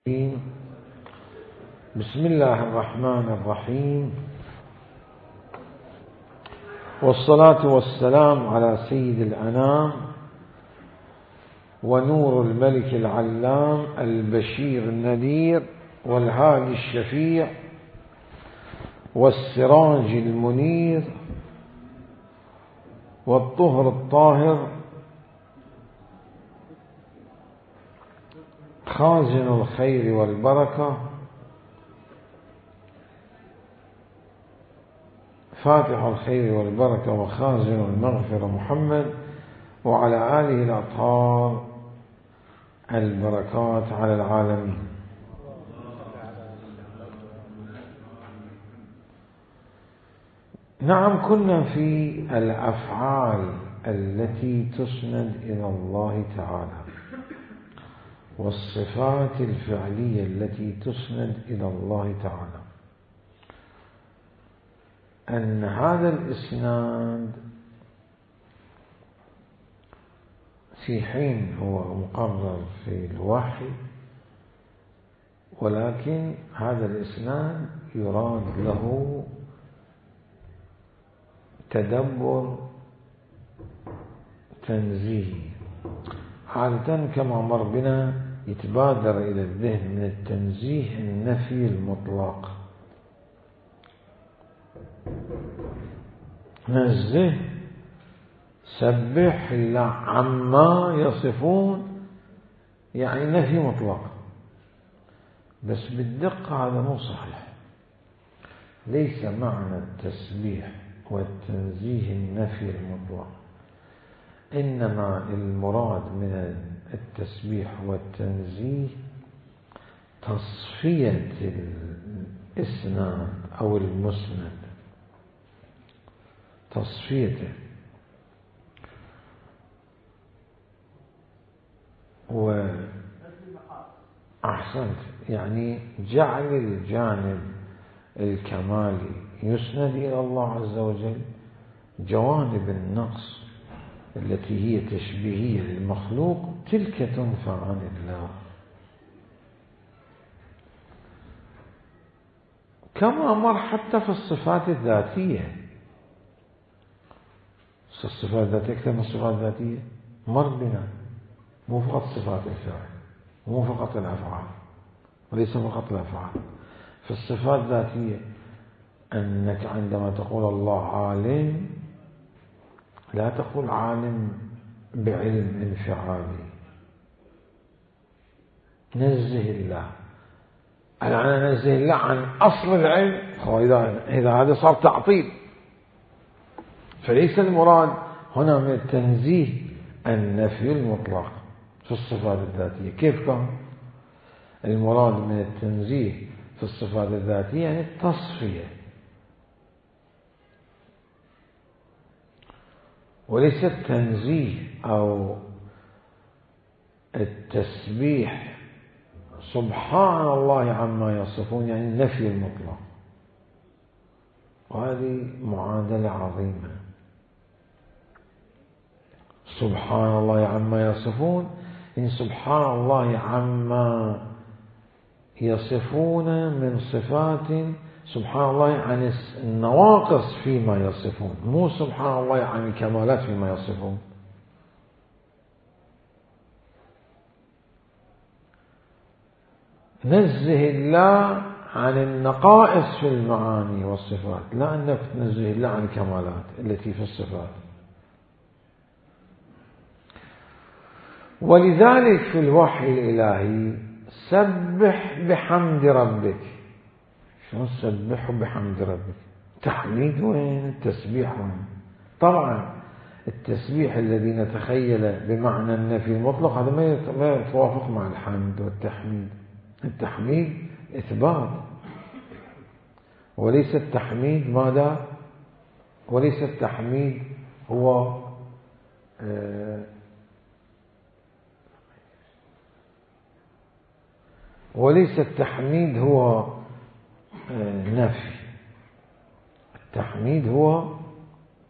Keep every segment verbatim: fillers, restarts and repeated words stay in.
بسم الله الرحمن الرحيم، والصلاة والسلام على سيد الأنام ونور الملك العلام البشير النذير والهادي الشفيع والسراج المنير والطهر الطاهر خازن الخير والبركة فاتح الخير والبركة وخازن المغفرة محمد وعلى آله الأطهار البركات على العالمين. نعم، كنا في الأفعال التي تسند إلى الله تعالى والصفات الفعلية التي تسند إلى الله تعالى، أن هذا الإسناد في حين هو مقرر في الوحي، ولكن هذا الإسناد يراد له تدبر تنزيهي. عادة كما مر بنا يتبادر إلى الذهن من التنزيه النفي المطلق، نزه سبح الله عما يصفون، يعني نفي مطلق، بس بالدقة هذا مو صحيح. ليس معنى التسبيح والتنزيه النفي المطلق، إنما المراد من التسبيح والتنزيه تصفية الإسناد أو المسند، تصفيته، وأحسنت، يعني جعل الجانب الكمالي يسند إلى الله عز وجل، جوانب النقص التي هي تشبيهية للمخلوق تلك تنفى عن الله، كما مر حتى في الصفات الذاتية. الصفات الذاتية أكثر من الصفات الذاتية مر بنا، مو فقط صفات الفعل، مو فقط الأفعال، وليس فقط الأفعال. في الصفات الذاتية أنك عندما تقول الله عالم لا تقول عالم بعلم انفعالي، نزه الله. أنا نزه الله عن أصل العلم، إذا هذا صار تعطيل. فليس المراد هنا من التنزيه النفي المطلق في الصفات الذاتية. كيف كان المراد من التنزيه في الصفات الذاتية؟ يعني التصفية، وليس التنزيه أو التسبيح سبحان الله عما يصفون، يعني النفي المطلق. وهذه معادلة عظيمة. سبحان الله عما يصفون، إن سبحان الله عما يصفون من صفات، سبحان الله عن النواقص فيما يصفون، مو سبحان الله عن الكمالات فيما يصفون. نزه الله عن النقائص في المعاني والصفات، لا أنك تنزه الله عن الكمالات التي في الصفات. ولذلك في الوحي الإلهي سبح بحمد ربك. شلون سبح بحمد ربك؟ تحميد وين؟ التسبيح وين؟ طبعا التسبيح الذي نتخيل بمعنى النفي المطلق هذا ما يتوافق مع الحمد والتحميد. التحميد إثبات، وليس التحميد ماذا؟ وليس التحميد هو آه وليس التحميد هو آه نفي. التحميد هو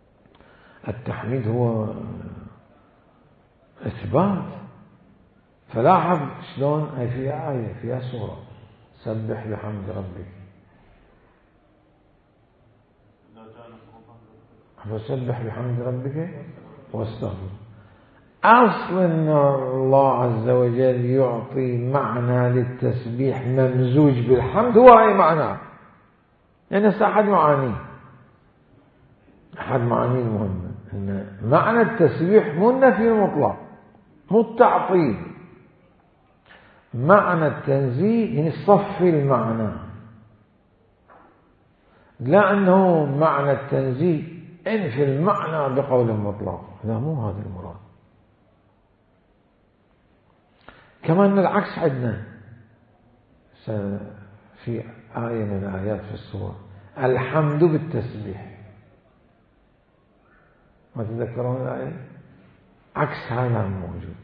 التحميد هو إثبات. فلاحظ شلون هي فيها آية فيها سورة سبح بحمد ربك فسبح بحمد ربك واستغفر. أصل أن الله عز وجل يعطي معنى للتسبيح ممزوج بالحمد هو أي معنى، يعني أحد معانيه أحد معانيه المهمة أن معنى التسبيح مو النفي المطلق مو التعطيل، معنى التنزيه يعني صفي المعنى، لا أنه معنى التنزيه انفي المعنى بقول مطلق، لا مو هذا المراد. كمان العكس عندنا في آية من الآيات في السورة الحمد بالتسبيح، ما تذكرون الآية؟ عكس هذا موجود.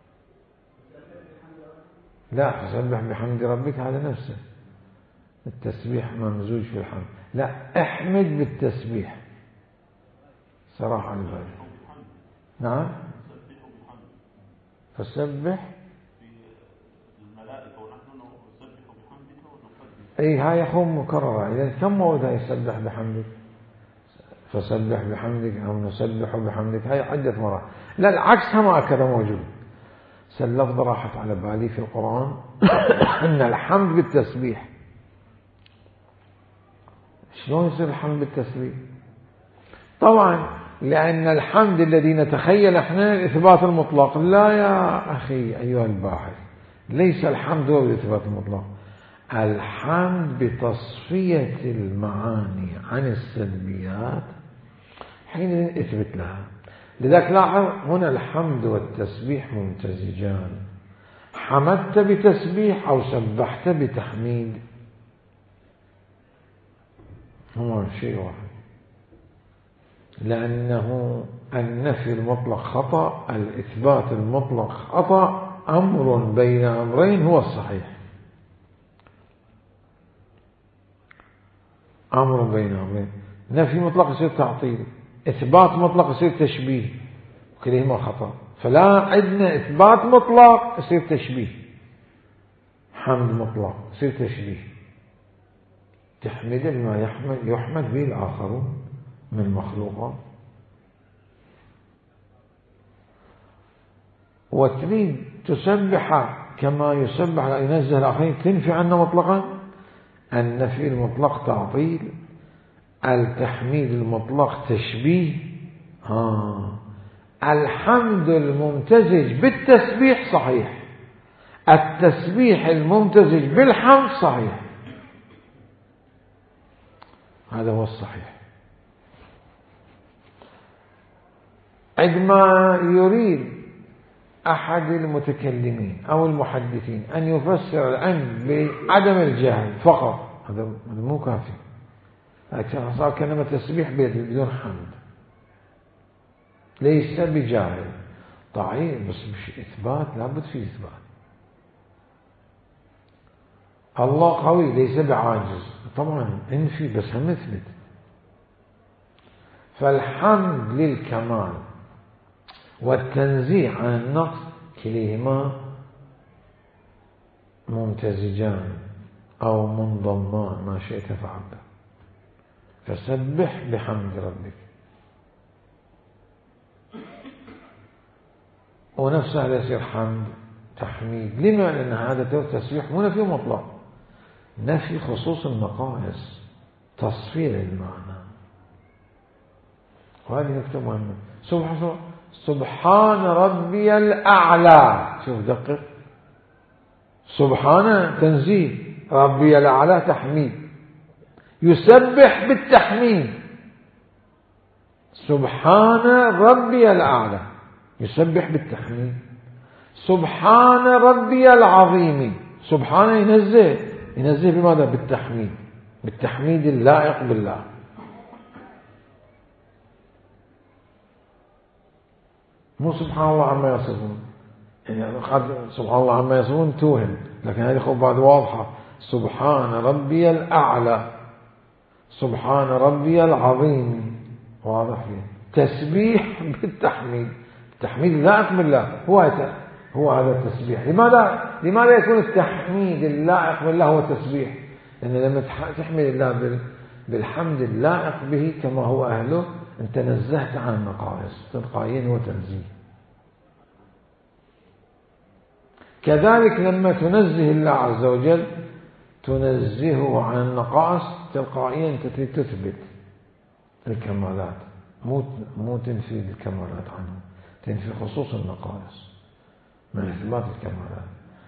لا فسبح بحمد ربك هذا نفسه التسبيح ممزوج في الحمد، لا احمد بالتسبيح صراحة الباري. نعم فسبح اي هاي يكون مكررة. اذا كم موضع يسبح بحمدك فسبح بحمدك او نسبح بحمدك هاي عدة مرات. لا العكس هم هكذا موجود. اللفظة راحت على بالي في القرآن ان الحمد بالتسبيح. شلون يصير الحمد بالتسبيح؟ طبعا لأن الحمد الذي نتخيل احنا الإثبات المطلق. لا يا أخي أيها الباحث، ليس الحمد هو الإثبات المطلق، الحمد بتصفية المعاني عن السلبيات حين نثبت لها. لذلك لاحظ هنا الحمد والتسبيح ممتزجان، حمدت بتسبيح أو سبحت بتحميد هو شيء واحد، لأنه النفي المطلق خطأ، الإثبات المطلق خطأ، أمر بين أمرين هو الصحيح، أمر بين أمرين. نفي مطلق يصير تعطيل، إثبات مطلق يصير تشبيه، كلهما خطأ. فلا عندنا إثبات مطلق يصير تشبيه، حمد مطلق يصير تشبيه، تحمد بما يحمد يحمد به الآخرون من مخلوقات. وتريد تسبح كما يسبح لا ينزه الآخرين تنفي عنه مطلقا. النفي المطلق تعطيل، التحميد المطلق تشبيه. ها الحمد الممتزج بالتسبيح صحيح، التسبيح الممتزج بالحمد صحيح، هذا هو الصحيح. عندما يريد أحد المتكلمين أو المحدثين أن يفسر العلم بعدم الجهل فقط هذا مو كافي، لكن صار كلمة تسبيح بدون حمد ليس بجاهل طيب، بس مش إثبات، لابد في إثبات. الله قوي ليس بعاجز، طبعا انفي بس هم اثبت. فالحمد للكمال والتنزيه عن النقص كليهما ممتزجان أو منضمان ما شئت فعبه. فسبح بحمد ربك. ونفسه لا يصير حمد تحميد. لما؟ لأن هذا تسبيح مو نفي مطلق، نفي خصوص النقائص، تصفير المعنى. وهذه نكتة مهمة. سبحان سبحان ربي الأعلى، شوف دقق، سبحان تنزيه، ربي الأعلى تحميد، يسبح بالتحميد. سبحان ربي الأعلى يسبح بالتحميد. سبحان ربي العظيم، سبحان ينزه، ينزه بماذا؟ بالتحميد، بالتحميد اللائق بالله. مو سبحان الله عما يصفون، يعني قد سبحان الله عما يصفون توهم، لكن هذه خب بعد واضحة. سبحان ربي الأعلى، سبحان ربي العظيم، واضح فيه تسبيح بالتحميد، التحميد اللائق بالله. هو هو هذا التسبيح. لماذا لماذا يكون التحميد اللائق بالله هو تسبيح؟ لأن لما تحمد الله بالحمد اللائق به كما هو أهله أنت نزهت عن النقائص، تلقائيا هو تنزيه. كذلك لما تنزه الله عز وجل تنزهه عن النقائص تلقائيا أنت تثبت الكمالات، مو مو تنفي الكمالات عنه، تنفي خصوص النقائص من إثبات الكمالات.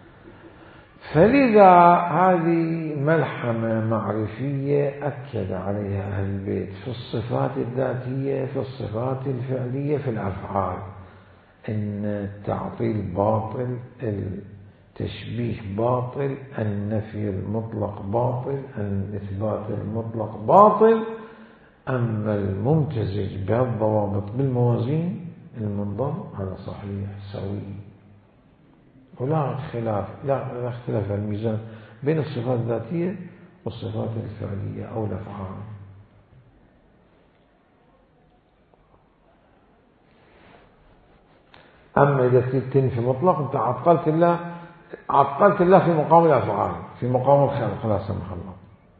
فلذا هذه ملحمة معرفية أكد عليها أهل البيت في الصفات الذاتية، في الصفات الفعلية، في الأفعال، إن التعطيل باطل، التشبيه باطل، النفي المطلق باطل، الإثبات المطلق باطل. أما الممتزج بهالضوابط بالموازين المنضبط هذا صحيح سوي، ولا خلاف لا اختلاف الميزان بين الصفات الذاتية والصفات الفعلية أو الأفعال. أما إذا تنفي مطلق أنت عطلت الله، عطلت الله في مقام الأفعال، في مقام الخلق لا سمح الله،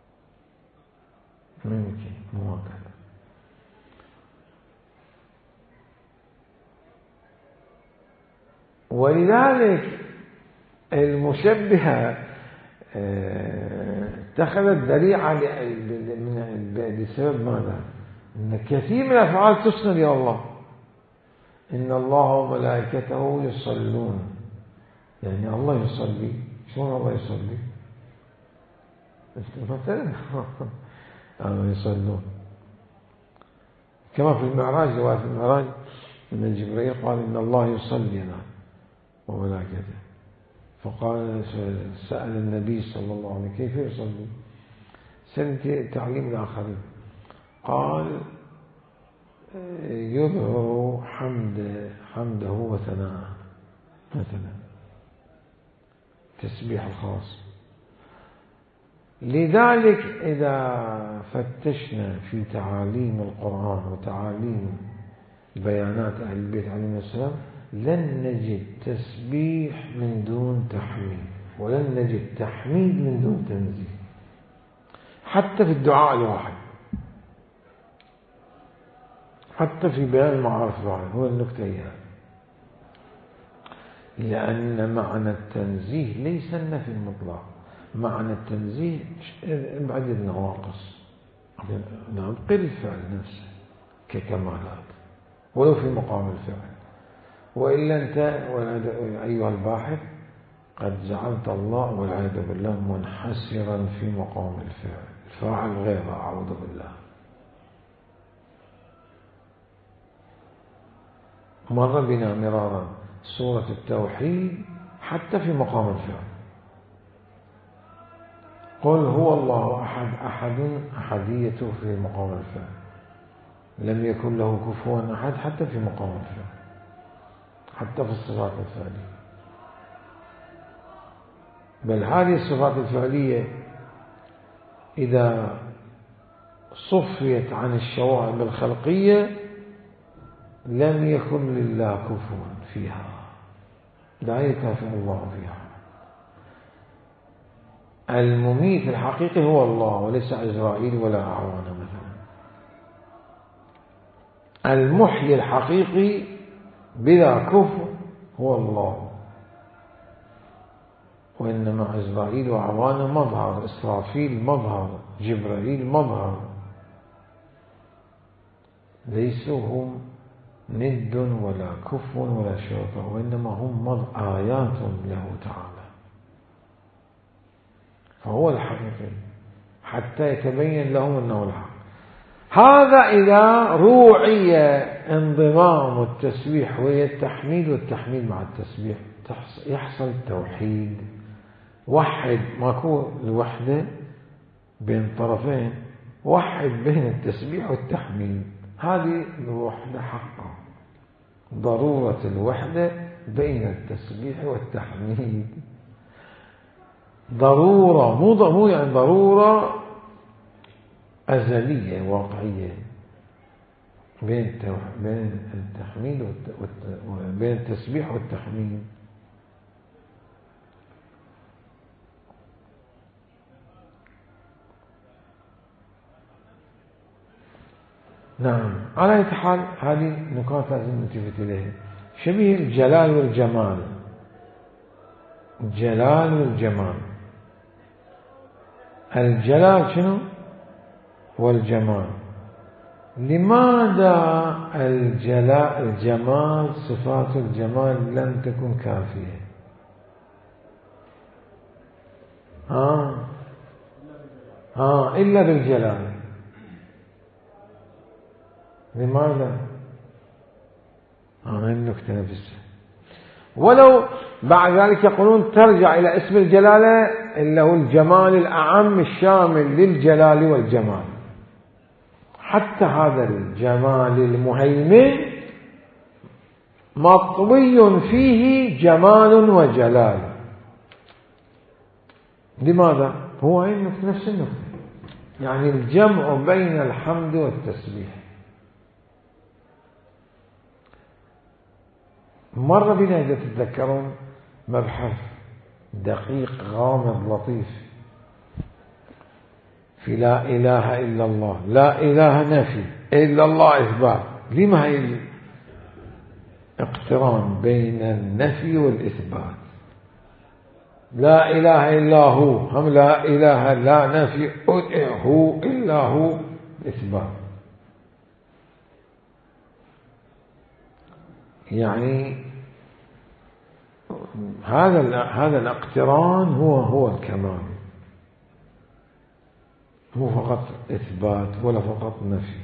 ممكن مو هكذا. ولذلك المشبهة اتخذت ذريعة لسبب ماذا؟ إن كثير من الأفعال تسند إلى الله، إن الله وملائكته يصلون، يعني الله يصلي. شلون الله يصلي؟ مثلا الله يصلون كما في المعراج، رواية في المعراج أن جبريل قال إن الله يصلي أنا وملائكته، فقال سأل النبي صلى الله عليه وسلم كيف يصلي؟ سأل تعليم الآخرين، قال يظهر حمد حمده وثناءه، مثلا تسبيح الخاص. لذلك إذا فتشنا في تعاليم القرآن وتعاليم بيانات أهل البيت عليهم السلام لن نجد تسبيح من دون تحميد، ولن نجد تحميد من دون تنزيه، حتى في الدعاء الواحد، حتى في بيان المعارف الواحد. هو النكتة هي لأن معنى التنزيه ليس النفي المطلق، معنى التنزيه بعد النواقص، ننقل الفعل نفسه ككمالات ولو في مقام الفعل. وإلا أنت أيها الباحث قد جعلت الله والعياذ بالله منحسرا في مقام الفعل، الفاعل غيره، أعوذ بالله. مر بنا مرارا سورة التوحيد حتى في مقام الفعل، قل هو الله أحد، أحد أحديته في مقام الفعل، لم يكن له كفوا أحد حتى في مقام الفعل، حتى في الصفات الفعلية. بل هذه الصفات الفعلية إذا صفيت عن الشوائب الخلقية لم يكن لله كفوا فيها، لا يكافئ الله فيها. المميت الحقيقي هو الله وليس عزرائيل ولا أعوان مثلا. المحيي الحقيقي بلا كفر هو الله، وإنما عزرائيل وأعوان مظهر، إسرافيل مظهر، جبرائيل مظهر، ليسوا هم ند ولا كف ولا شرطة، وإنما هم آيات له تعالى. فهو الحقيقي حتى يتبين لهم أنه الحق. هذا إذا روعي انضمام التسبيح وهي التحميد والتحميد مع التسبيح يحصل التوحيد. وحد، ماكو الوحدة بين طرفين، وحد بين التسبيح والتحميد، هذه الوحدة حقا، ضرورة الوحدة بين التسبيح والتحميد ضرورة، مو مو يعني ضرورة أزلية واقعية بين بين التحميد وبين التسبيح والتحميد. نعم. على أي حال هذه نقاط لازم نلتفت إليها. شبيه الجلال والجمال. الجلال والجمال. الجلال شنو؟ والجمال. لماذا الجلال الجمال صفات الجمال لم تكن كافية؟ ها ها إلا بالجلال. لماذا؟ هاي النكتة نفسها. ولو بعد ذلك يقولون ترجع إلى اسم الجلالة اللي هو الجمال الأعم الشامل للجلال والجمال. حتى هذا الجمال المهيمن مطوي فيه جمال وجلال. لماذا؟ هو هي النكتة نفس النكتة، يعني الجمع بين الحمد والتسبيح. مرة بنا إذا تتذكرون مبحث دقيق غامض لطيف في لا إله إلا الله. لا إله نفي، إلا الله إثبات. لما هي اقتران بين النفي والإثبات؟ لا إله إلا هو، هم لا إله لا نفي هو إلا هو إثبات. يعني هذا هذا الاقتران هو هو الكمال، مو فقط إثبات ولا فقط نفي.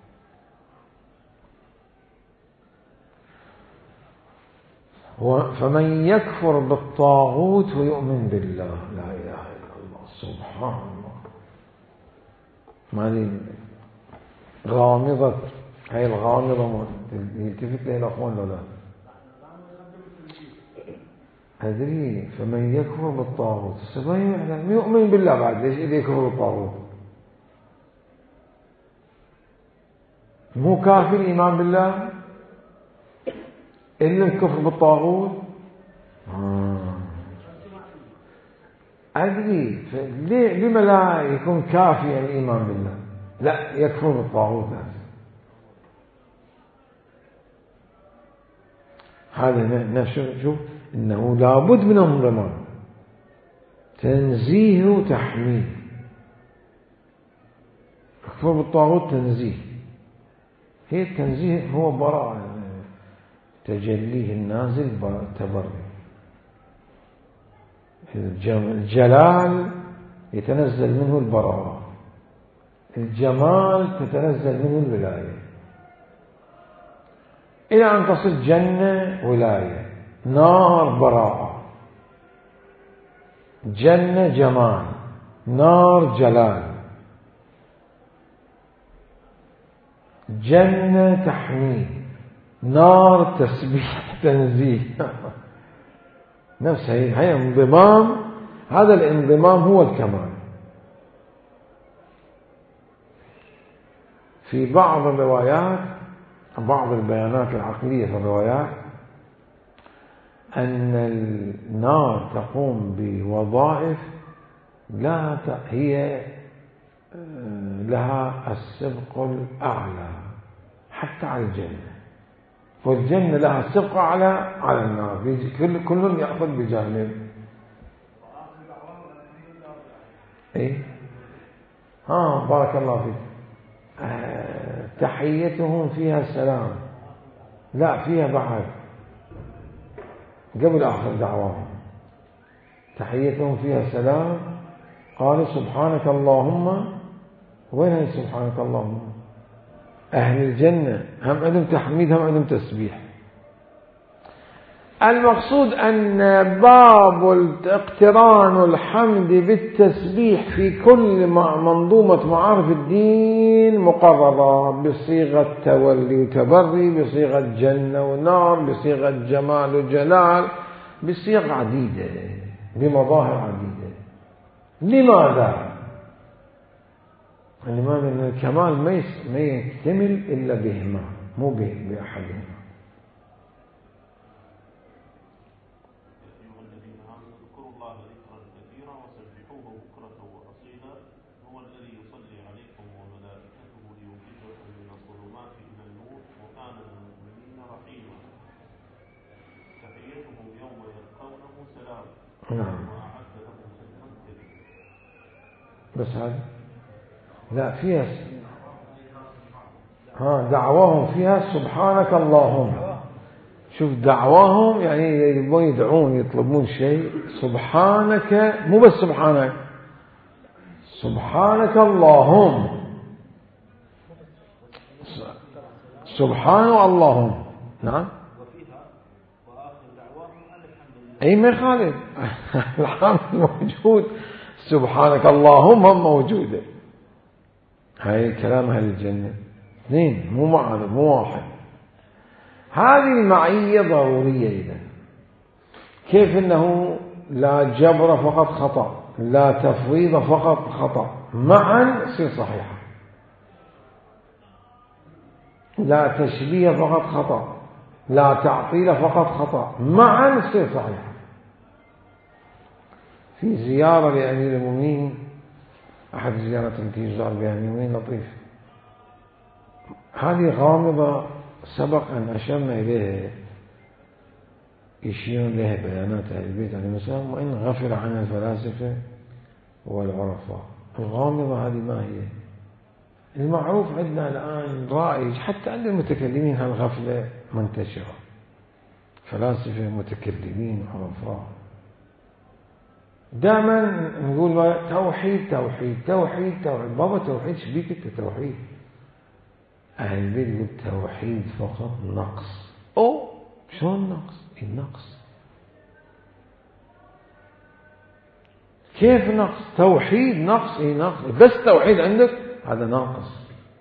فمن يكفر بالطاغوت ويؤمن بالله، لا إله إلا الله، سبحان الله. ما غامضة، هاي الغامضة يلتفت لها الأخوان ولا لا؟ أدري. فمن يكفر بالطاغوت سبحانه يؤمن بالله بعد، ليش إذا يكفر بالطاغوت؟ مو كافي الإيمان بالله إلا الكفر بالطاغوت. آه. أدري. لما لا يكون كافي الإيمان بالله؟ لا، يكفر بالطاغوت. هذا نشوف إنه لابد من انضمام، تنزيه وتحميد. الكفر بالطاغوت تنزيه، هي التنزيه هو براءة، تجليه النازل تبرئ. الجلال يتنزل منه البراءة، الجمال تتنزل منه الولاية، إلى أن تصل جنة ولاية، نار براءة، جنة جمال، نار جلال، جنة تحميد، نار تسبيح تنزيه. نفس هي هي انضمام. هذا الانضمام هو الكمال. في بعض الروايات، بعض البيانات العقلية في الروايات، أن النار تقوم بوظائف لا هي لها السبق الأعلى حتى على الجنة، والجنة لها السبق أعلى على النار، كل كل يأخذ بجانب. إيه ها بارك الله فيك. آه تحيتهم فيها السلام، لا فيها بعد قبل آخر دعواهم. تحيتهم فيها السلام، قالوا سبحانك اللهم. وين هي سبحانك اللهم؟ أهل الجنة هم عندهم تحميد، هم عندهم تسبيح. المقصود أن باب الاقتران الحمد بالتسبيح في كل منظومة معارف الدين مقررة بصيغة تولي وتبري، بصيغة جنة ونار، بصيغة جمال وجلال، بصيغ عديدة، بمظاهر عديدة. لماذا؟ لماذا؟ أن الكمال ما يكتمل إلا بهما، مو بأحدهما. بس هذا لا فيها ها دعواهم فيها سبحانك اللهم. شوف دعواهم يعني يبون يدعون يطلبون شيء سبحانك، مو بس سبحانك، سبحانك اللهم، سبحان اللهم. نعم أي ما يخالف الحمد موجود، سبحانك اللهم موجودة. هاي كلام أهل الجنة اثنين مو معاذ مو واحد. هذه المعية ضرورية. إذن كيف أنه لا جبر فقط خطأ، لا تفويض فقط خطأ، معا تصير صحيحة. لا تشبيه فقط خطأ، لا تعطيل فقط خطأ، معا تصير صحيحة. في زيارة لأمير المؤمنين، أحد الزيارات التي يزار بها أمير المؤمنين لطيف، هذه غامضة سبق أن أشرنا إليها، يشيرون لها بيانات أهل البيت عليهم السلام، وإن غفل عن الفلاسفة والعرفاء. الغامضة هذه ما هي؟ المعروف عندنا الآن رائج حتى عند المتكلمين، هالغفلة منتشرة، فلاسفة متكلمين عرفاء دائما نقول توحيد توحيد توحيد توحيد. بابا توحيد شبيك التوحيد؟ أهل البيت يقول توحيد فقط نقص. أو شلون نقص؟ النقص كيف نقص؟ توحيد نقص. اي نقص، بس توحيد عندك هذا ناقص.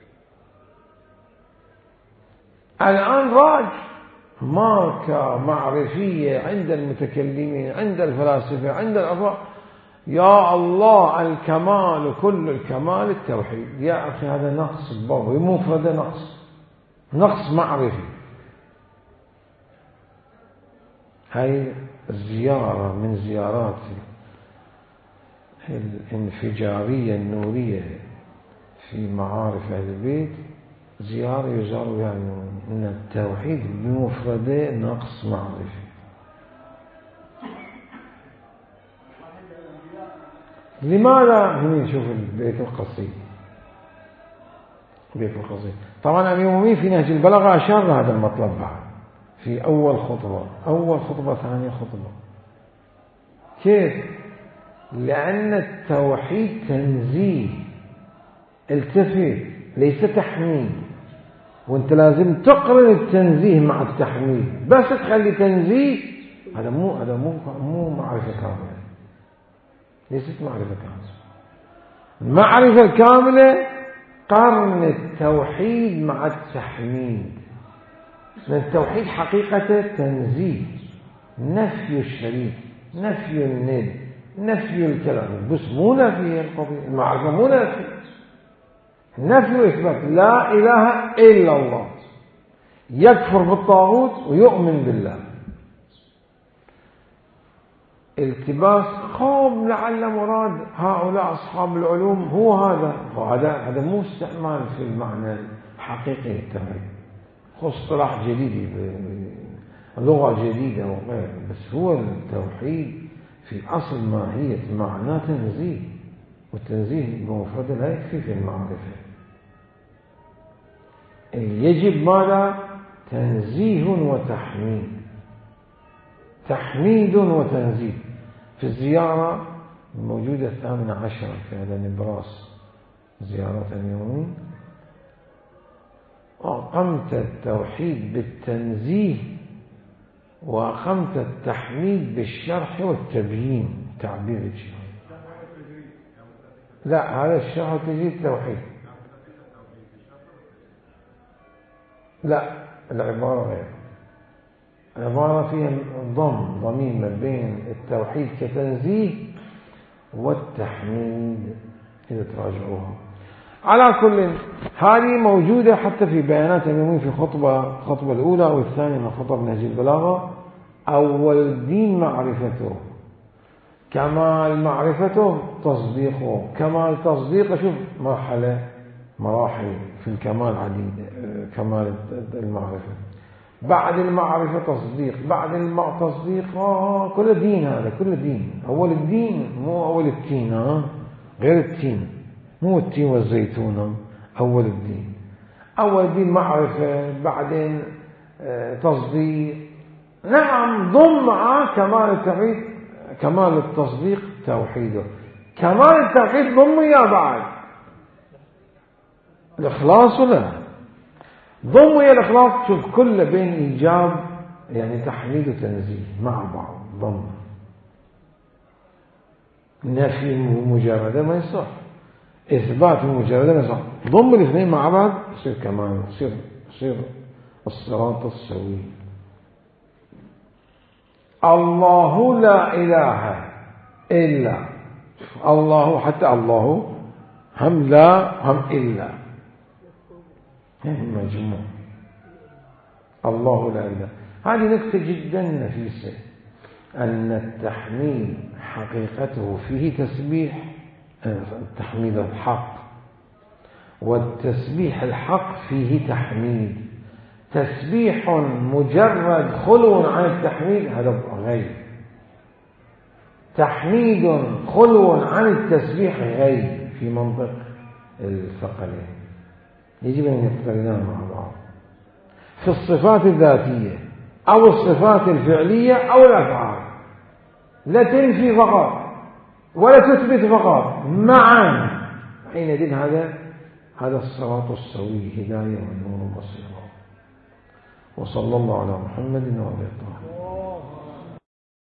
الآن راج ماركة معرفية عند المتكلمين، عند الفلاسفة، عند العرفاء، يا الله الكمال كل الكمال التوحيد. يا أخي هذا نقص بابا، مفرد نقص، نقص معرفي. هاي الزيارة من زيارات الانفجارية النورية في معارف أهل البيت، زيارة يزار يعني من التوحيد بمفرده نقص معرفي. لماذا؟ هنا نشوف البيت القصيد، بيت القصيد. طبعا أمير المؤمنين في نهج البلاغة أشار لهذا المطلب بعد في أول خطبة، أول خطبة ثانية خطبة. كيف؟ لأن التوحيد تنزيه، التفت، ليس تحميد. وانت لازم تقرن التنزيه مع التحميد، بس تخلي تنزيه هذا مو هذا مو مو معرفة كاملة، ليست معرفة كاملة. المعرفة الكاملة قرن التوحيد مع التحميد. لأن التوحيد حقيقة تنزيه، نفي الشريك، نفي الند، نفي الكلام، بس مو نفي القضية. المعرفة مو نفي، نفي وإثبات. لا إله إلا الله، يكفر بالطاغوت ويؤمن بالله. التباس قوم لعل مراد هؤلاء أصحاب العلوم هو هذا، وهذا هذا مو استعمال في المعنى الحقيقي للتوحيد، هو اصطلاح جديد، لغة جديدة وغيره. بس هو التوحيد في أصل ماهية معناه تنزيه، والتنزيه بمفرده لا يكفي في المعرفة. يجب ماذا؟ تنزيه وتحميد، تحميد وتنزيه. في الزيارة الموجودة الثامنة عشرة في هذا نبراس زيارات اليومين، وقمت التوحيد بالتنزيه وقمت التحميد بالشرح والتبيين، تعبير الشيء. لا، هذا الشرح والتبيين التوحيد. لا، العبارة غير، العبارة فيها ضم ضميم بين التوحيد كتنزيه والتحميد إذا تراجعوها. على كل هذه موجودة حتى في بيانات اليومين في خطبة الخطبة الأولى والثانية من خطب نهج البلاغة. أول الدين معرفته، كمال معرفته تصديقه، كمال تصديقه. شوف مرحلة مراحل في الكمال عديدة، كمال المعرفة. بعد المعرفة تصديق، بعد التصديق آه كل دين، هذا كل دين. أول الدين مو أول التين، آه غير التين، مو التين والزيتون أول الدين. أول الدين معرفة، بعدين تصديق. نعم ضم معه كمال التوحيد، كمال التصديق توحيده، كمال التوحيد ضم يا بعد الإخلاص ولا ضم يا الإخلاص. شوف كل بين إيجاب يعني تحميد وتنزيه مع بعض ضم. نفي مجردة ما يصح، إثبات مجردة ما يصح، ضم الاثنين مع بعض يصير كمال، يصير يصير الصراط السوي. الله لا إله إلا الله، حتى الله هم لا هم إلا مجموع. الله لا إله. هذه نكتة جدا نفيسة، أن التحميد حقيقته فيه تسبيح، التحميد الحق، والتسبيح الحق فيه تحميد. تسبيح مجرد خلو عن التحميد هذا غير، تحميد خلو عن التسبيح غير في منطق الثقلين. يجب أن يقترنان مع بعض في الصفات الذاتية أو الصفات الفعلية أو الأفعال. لا تنفي فقط ولا تثبت فقط، معا. حينئذ هذا هذا الصراط السوي، هداية ونور وبصيرة. وصلى الله على محمد وعلى آله.